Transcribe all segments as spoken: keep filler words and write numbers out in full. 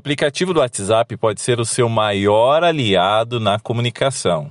aplicativo do WhatsApp pode ser o seu maior aliado na comunicação.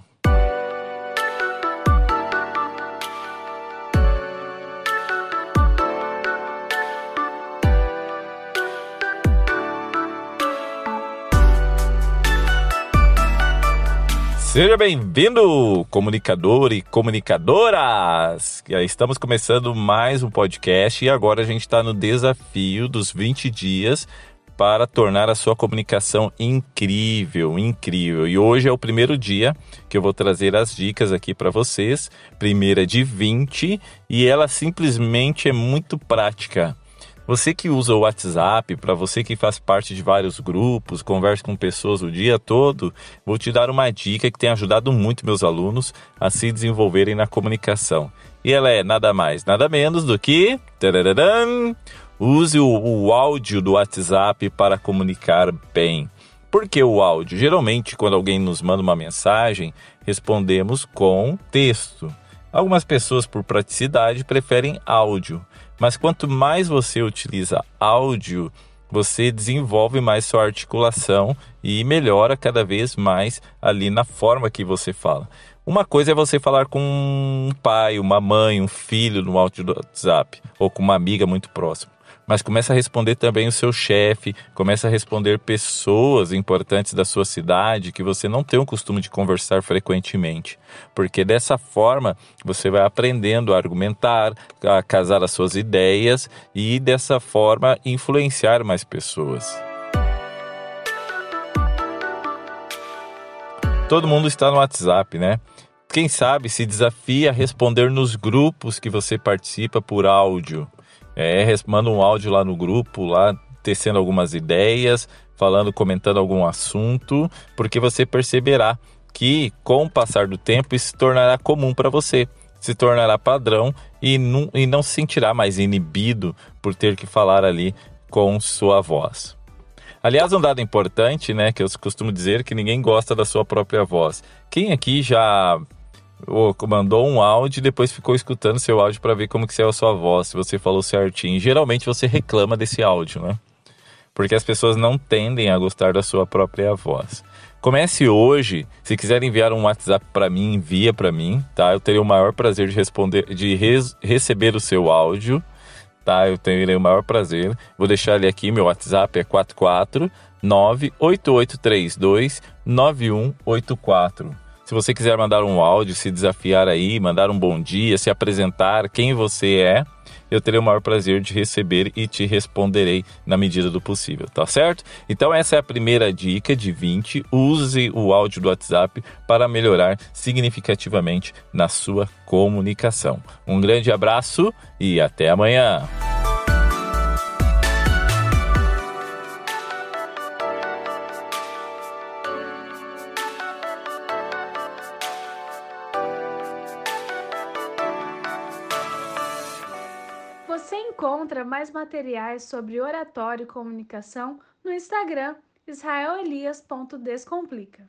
Seja bem-vindo, comunicador e comunicadoras! Estamos começando mais um podcast e agora a gente está no desafio dos vinte dias para tornar a sua comunicação incrível, incrível. E hoje é o primeiro dia que eu vou trazer as dicas aqui para vocês. Primeira de vinte e ela simplesmente é muito prática. Você que usa o WhatsApp, para você que faz parte de vários grupos, conversa com pessoas o dia todo, vou te dar uma dica que tem ajudado muito meus alunos a se desenvolverem na comunicação. E ela é nada mais, nada menos do que... Tararam, use o, o áudio do WhatsApp para comunicar bem. Por que o áudio? Geralmente, quando alguém nos manda uma mensagem, respondemos com texto. Algumas pessoas, por praticidade, preferem áudio. Mas quanto mais você utiliza áudio, você desenvolve mais sua articulação e melhora cada vez mais ali na forma que você fala. Uma coisa é você falar com um pai, uma mãe, um filho no áudio do WhatsApp, ou com uma amiga muito próxima. Mas começa a responder também o seu chefe, começa a responder pessoas importantes da sua cidade que você não tem o costume de conversar frequentemente. Porque dessa forma você vai aprendendo a argumentar, a casar as suas ideias e dessa forma influenciar mais pessoas. Todo mundo está no WhatsApp, né? Quem sabe se desafia a responder nos grupos que você participa por áudio. É, manda um áudio lá no grupo, lá tecendo algumas ideias, falando, comentando algum assunto, porque você perceberá que com o passar do tempo isso se tornará comum para você, se tornará padrão e não, e não se sentirá mais inibido por ter que falar ali com sua voz. Aliás, um dado importante, né, que eu costumo dizer que ninguém gosta da sua própria voz. Quem aqui já... ou mandou um áudio e depois ficou escutando seu áudio para ver como que saiu a sua voz, se você falou certinho? Geralmente você reclama desse áudio, né? Porque as pessoas não tendem a gostar da sua própria voz. Comece hoje, se quiser enviar um WhatsApp para mim, envia para mim, tá? Eu terei o maior prazer de responder, de res, receber o seu áudio, tá? Eu terei o maior prazer. Vou deixar ele aqui, meu WhatsApp é quatro quatro nove oito oito três dois nove um oito quatro. Se você quiser mandar um áudio, se desafiar aí, mandar um bom dia, se apresentar quem você é, eu terei o maior prazer de receber e te responderei na medida do possível, tá certo? Então essa é a primeira dica de vinte. Use o áudio do WhatsApp para melhorar significativamente na sua comunicação. Um grande abraço e até amanhã! Você encontra mais materiais sobre oratório e comunicação no Instagram israel elias ponto descomplica.